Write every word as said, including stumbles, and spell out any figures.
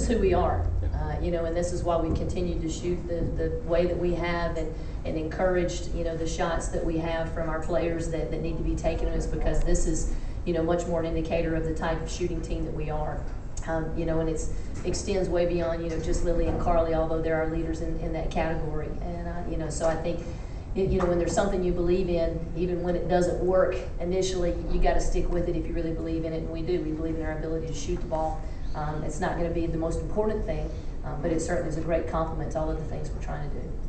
is who we are, uh, you know, and this is why we continue to shoot the, the way that we have, and, and encouraged, you know, the shots that we have from our players that, that need to be taken, is because this is, you know, much more an indicator of the type of shooting team that we are. Um, you know, and it extends way beyond, you know, just Lily and Carly, although they're our leaders in, in that category. And, uh, you know, so I think, you know, when there's something you believe in, even when it doesn't work initially, you got to stick with it if you really believe in it, and we do. We believe in our ability to shoot the ball. Um, it's not going to be the most important thing, um, but it certainly is a great compliment to all of the things we're trying to do.